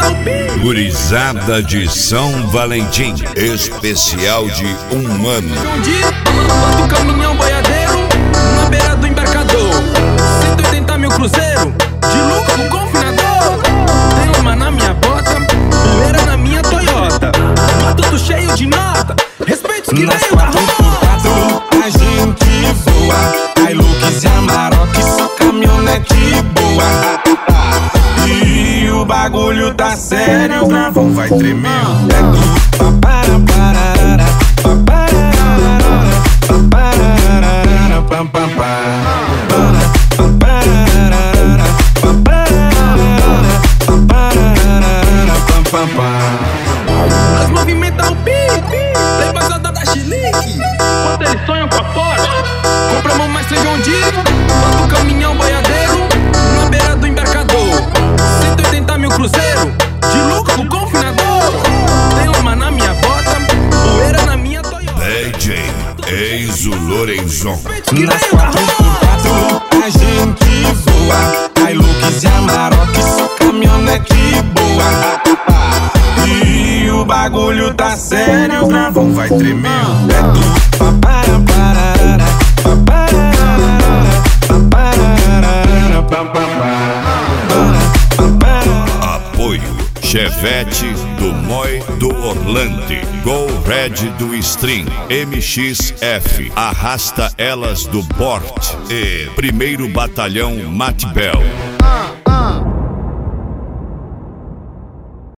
Gurizada de São Valentim, especial de 1 ano. Bota o caminhão boiadeiro na beira do embarcador. 180 mil cruzeiro, de lucro com confinador. Tem uma na minha bota, poeira na minha Toyota. Mas tudo cheio de nota, respeito os que nas veio da rua. A gente voa, Hilux e Amarok, só caminhonete boa. E o bagulho tá sério, o travão vai tremer o teto. Papara, pararara, papara, papara, pam, pam, pam. Papara, papara, pam, pam, pam. Nós movimenta o pique, tem vazada da Chilique. Quando eles sonham com a Porsche, compramos mais John Deere. Bota o caminhão boiadeiro na beira do embarcador. 180 mil cruzeiro, de lucro com confinador. Tem uma na minha bota, poeira na minha Toyota. DJ Enzo Lorenzon. Nas 4x4 a gente voa, Hilux e Amarok, só caminhonete boa. E o bagulho tá sério, o travão vai tremer o teto. Papara, pararara, papara, papara, pam, pam, pam. Apoio Chevette do Moi do Orlando, Go Red do Stream, MXF, Arrasta Elas do Bort e 1º Batalhão Matbel.